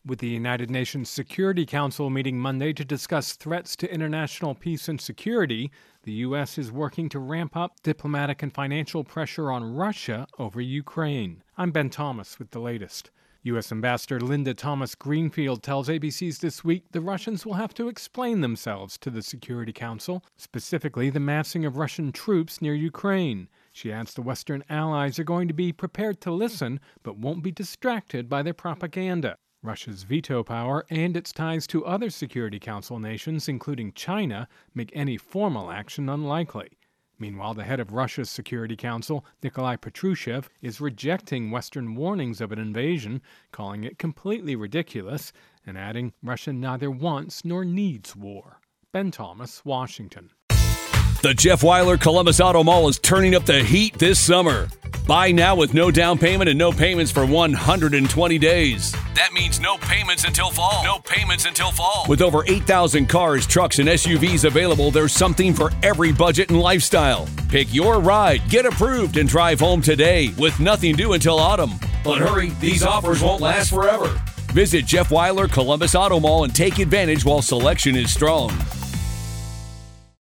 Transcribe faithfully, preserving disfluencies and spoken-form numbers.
With the United Nations Security Council meeting Monday to discuss threats to international peace and security, the U S is working to ramp up diplomatic and financial pressure on Russia over Ukraine. I'm Ben Thomas with the latest. U S Ambassador Linda Thomas-Greenfield tells A B C's This Week the Russians will have to explain themselves to the Security Council, specifically the massing of Russian troops near Ukraine. She adds the Western allies are going to be prepared to listen, but won't be distracted by their propaganda. Russia's veto power and its ties to other Security Council nations, including China, make any formal action unlikely. Meanwhile, the head of Russia's Security Council, Nikolai Patrushev, is rejecting Western warnings of an invasion, calling it completely ridiculous, and adding Russia neither wants nor needs war. Ben Thomas, Washington. The Jeff Weiler Columbus Auto Mall is turning up the heat this summer. Buy now with no down payment and no payments for one hundred twenty days. That means no payments until fall. No payments until fall. With over eight thousand cars, trucks, and S U Vs available, there's something for every budget and lifestyle. Pick your ride, get approved, and drive home today with nothing due until autumn. But hurry, these offers won't last forever. Visit Jeff Weiler Columbus Auto Mall and take advantage while selection is strong.